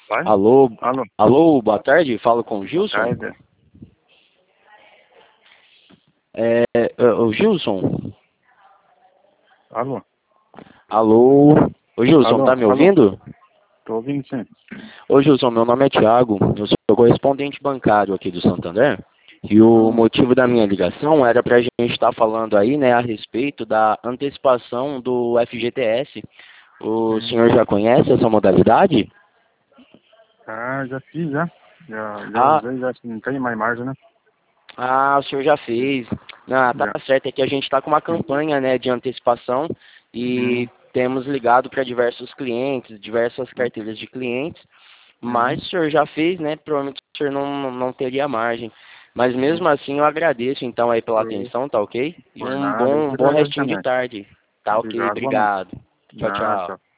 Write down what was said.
Vai? Alô, Alô. alô, boa tarde, falo com o Gilson. Boa tarde. O Gilson? Alô. Alô, ô Gilson, tá me Alô. ouvindo? Tô ouvindo sim. Ô Gilson, meu nome é Thiago, eu sou correspondente bancário aqui do Santander. E o motivo da minha ligação era para a gente estar falando aí, né, a respeito da antecipação do FGTS. O senhor já conhece essa modalidade? Ah, já fiz, já. Já Ah, usei, já não tem mais margem, né? o senhor já fez. Ah, tá Já. certo, é que a gente está com uma campanha, né, de antecipação e temos ligado para diversos clientes, diversas carteiras de clientes, mas o senhor já fez, né, provavelmente o senhor não teria margem. Mas mesmo assim eu agradeço então aí pela atenção, tá ok? E Por um nada, eu bom, que bom agradeço restinho de também. tarde. Tá ok, Obrigado, boa noite. obrigado. Tchau, Ah, tchau. tchau.